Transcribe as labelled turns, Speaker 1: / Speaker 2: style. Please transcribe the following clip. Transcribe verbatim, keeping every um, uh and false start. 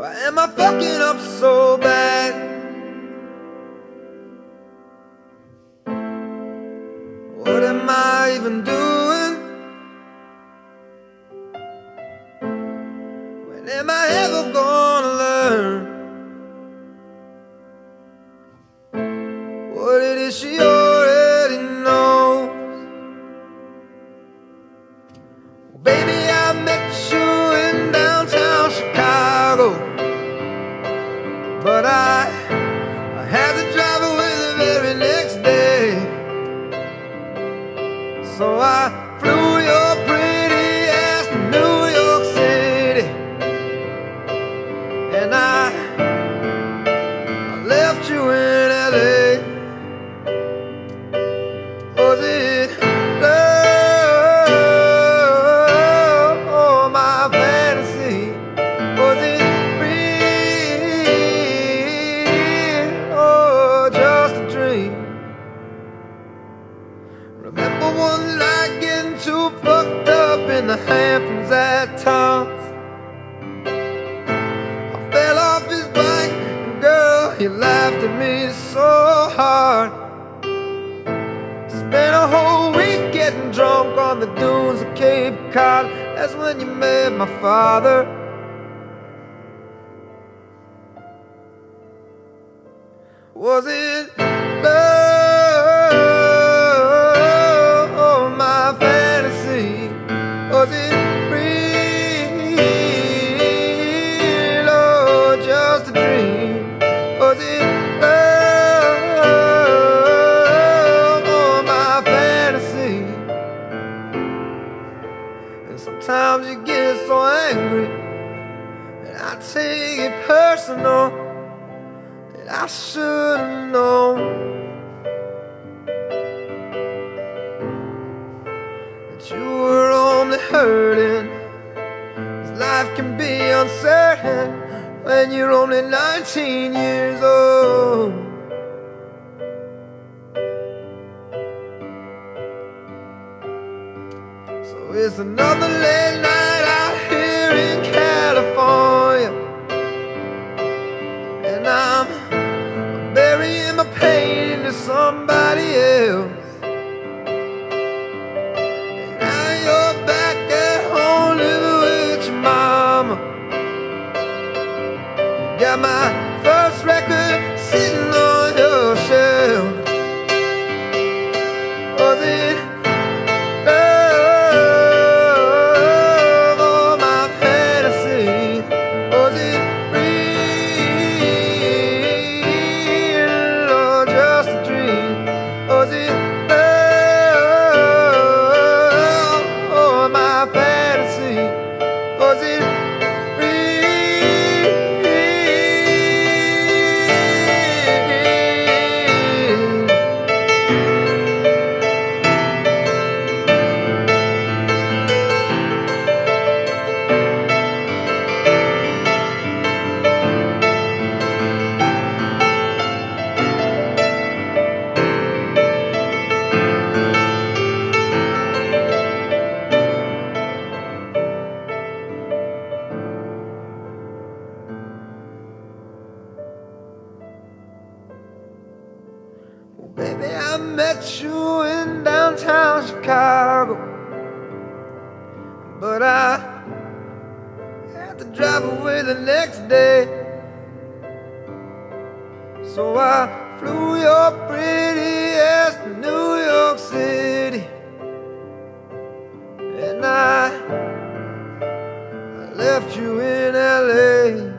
Speaker 1: Why am I fucking up so bad? What am I even doing? When am I ever gonna learn what it is she already knows? Well, baby, I met you in downtown Chicago, but I, I had to drive away the very next day. So I flew your pretty ass to New York City, and I, I left you in L A. Was it love or my fantasy? Was it real or just a dream? Remember one night getting too fucked up in the Hamptons at Tom's. I fell off his bike and girl, he laughed at me so hard. Spent a whole week getting drunk on the dunes of Cape Cod. That's when you met my father. Was it love or my fantasy? Was it real or just a dream? Was it love or my fantasy? And sometimes you get so angry, and I take it personal, that I should've known that you were only hurting, 'cause life can be uncertain when you're only nineteen years old. So it's another late night out here in California, and I'm burying my pain into somebody else. And now you're back at home living with your mama. You got my first record sitting on your shelf. Was it love or my fantasy? Was it real or just a dream? Was it love or my fantasy? Was it Baby, I met you in downtown Chicago, but I had to drive away the next day. So I flew your pretty ass to New York City, and I, I left you in L A.